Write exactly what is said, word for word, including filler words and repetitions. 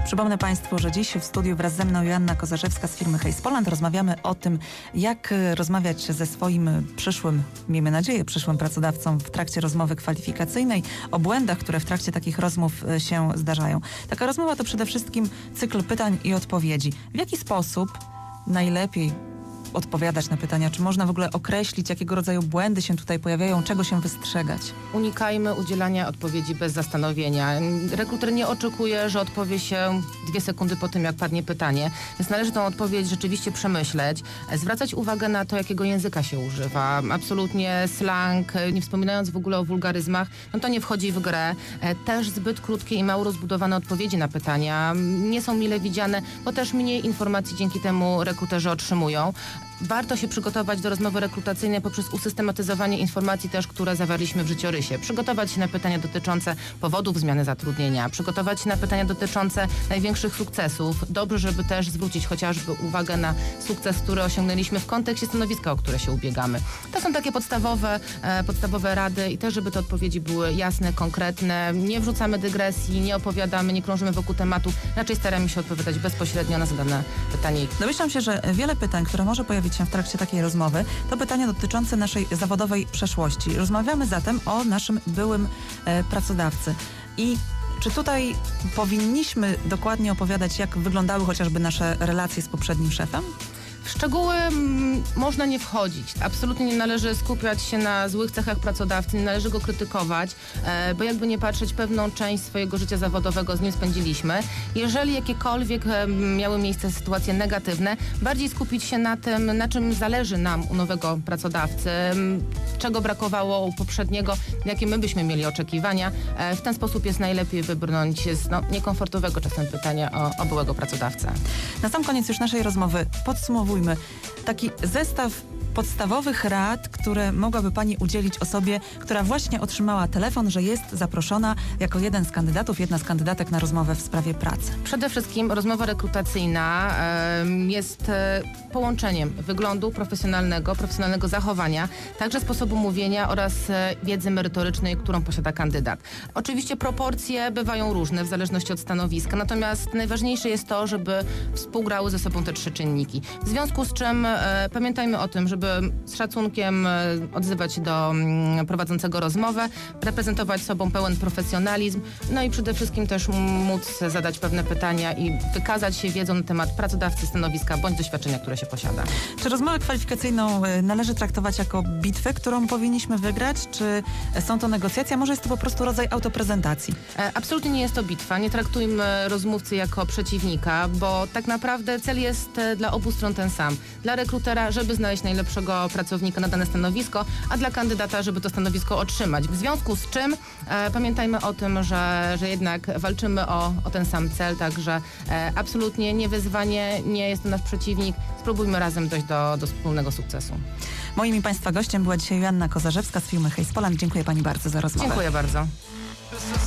Przypomnę Państwu, że dziś w studiu wraz ze mną Joanna Kozarzewska z firmy Hays Poland rozmawiamy o tym, jak rozmawiać ze swoim przyszłym, miejmy nadzieję, przyszłym pracodawcą w trakcie rozmowy kwalifikacyjnej, o błędach, które w trakcie takich rozmów się zdarzają. Taka rozmowa to przede wszystkim cykl pytań i odpowiedzi. W jaki sposób najlepiej odpowiadać na pytania? Czy można w ogóle określić, jakiego rodzaju błędy się tutaj pojawiają, czego się wystrzegać? Unikajmy udzielania odpowiedzi bez zastanowienia. Rekruter nie oczekuje, że odpowie się dwie sekundy po tym, jak padnie pytanie, więc należy tą odpowiedź rzeczywiście przemyśleć, zwracać uwagę na to, jakiego języka się używa. Absolutnie slang, nie wspominając w ogóle o wulgaryzmach, no to nie wchodzi w grę. Też zbyt krótkie i mało rozbudowane odpowiedzi na pytania nie są mile widziane, bo też mniej informacji dzięki temu rekruterzy otrzymują. Warto się przygotować do rozmowy rekrutacyjnej poprzez usystematyzowanie informacji też, które zawarliśmy w życiorysie. Przygotować się na pytania dotyczące powodów zmiany zatrudnienia, przygotować się na pytania dotyczące największych sukcesów. Dobrze, żeby też zwrócić chociażby uwagę na sukces, który osiągnęliśmy w kontekście stanowiska, o które się ubiegamy. To są takie podstawowe, e, podstawowe rady i też, żeby te odpowiedzi były jasne, konkretne. Nie wrzucamy dygresji, nie opowiadamy, nie krążymy wokół tematu. Raczej staramy się odpowiadać bezpośrednio na zadane pytanie. Domyślam się, że wiele pytań, które może pojawić się w trakcie takiej rozmowy, to pytania dotyczące naszej zawodowej przeszłości. Rozmawiamy zatem o naszym byłym e, pracodawcy. I czy tutaj powinniśmy dokładnie opowiadać, jak wyglądały chociażby nasze relacje z poprzednim szefem? W szczegóły m, można nie wchodzić. Absolutnie nie należy skupiać się na złych cechach pracodawcy, nie należy go krytykować, e, bo jakby nie patrzeć, pewną część swojego życia zawodowego z nim spędziliśmy. Jeżeli jakiekolwiek e, miały miejsce sytuacje negatywne, bardziej skupić się na tym, na czym zależy nam u nowego pracodawcy, m, czego brakowało u poprzedniego, jakie my byśmy mieli oczekiwania. E, w ten sposób jest najlepiej wybrnąć z no, niekomfortowego czasem pytania o, o byłego pracodawcę. Na sam koniec już naszej rozmowy podsumowujmy taki zestaw podstawowych rad, które mogłaby Pani udzielić osobie, która właśnie otrzymała telefon, że jest zaproszona jako jeden z kandydatów, jedna z kandydatek na rozmowę w sprawie pracy. Przede wszystkim rozmowa rekrutacyjna e, jest e, połączeniem wyglądu profesjonalnego, profesjonalnego zachowania, także sposobu mówienia oraz e, wiedzy merytorycznej, którą posiada kandydat. Oczywiście proporcje bywają różne w zależności od stanowiska, natomiast najważniejsze jest to, żeby współgrały ze sobą te trzy czynniki. W związku z czym e, pamiętajmy o tym, żeby z szacunkiem e, odzywać się do m, prowadzącego rozmowę, reprezentować sobą pełen profesjonalizm, no i przede wszystkim też móc zadać pewne pytania i wykazać się wiedzą na temat pracodawcy, stanowiska bądź doświadczenia, które się posiada. Czy rozmowę kwalifikacyjną należy traktować jako bitwę, którą powinniśmy wygrać? Czy są to negocjacje? A może jest to po prostu rodzaj autoprezentacji? E, absolutnie nie jest to bitwa. Nie traktujmy rozmówcy jako przeciwnika, bo tak naprawdę cel jest e, dla obu stron ten sam. Dla rekrutera, żeby znaleźć najlepszego pracownika na dane stanowisko, a dla kandydata, żeby to stanowisko otrzymać. W związku z czym e, pamiętajmy o tym, że, że jednak walczymy o, o ten sam cel, także e, absolutnie nie wyzwanie, nie jest to nasz przeciwnik. Spróbujmy razem dojść do, do wspólnego sukcesu. Moim i Państwa gościem była dzisiaj Joanna Kozarzewska z firmy Hays Poland. Dziękuję Pani bardzo za rozmowę. Dziękuję bardzo.